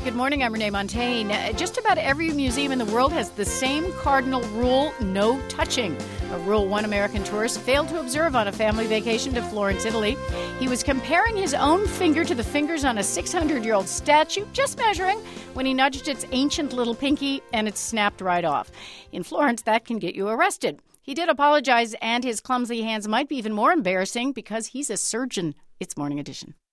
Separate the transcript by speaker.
Speaker 1: Good morning, I'm Renee Montaigne. Just about every museum in the world has the same cardinal rule, no touching. A rule one American tourist failed to observe on a family vacation to Florence, Italy. He was comparing his own finger to the fingers on a 600-year-old statue, just measuring, when he nudged its ancient little pinky and it snapped right off. In Florence, that can get you arrested. He did apologize, and his clumsy hands might be even more embarrassing because he's a surgeon. It's Morning Edition.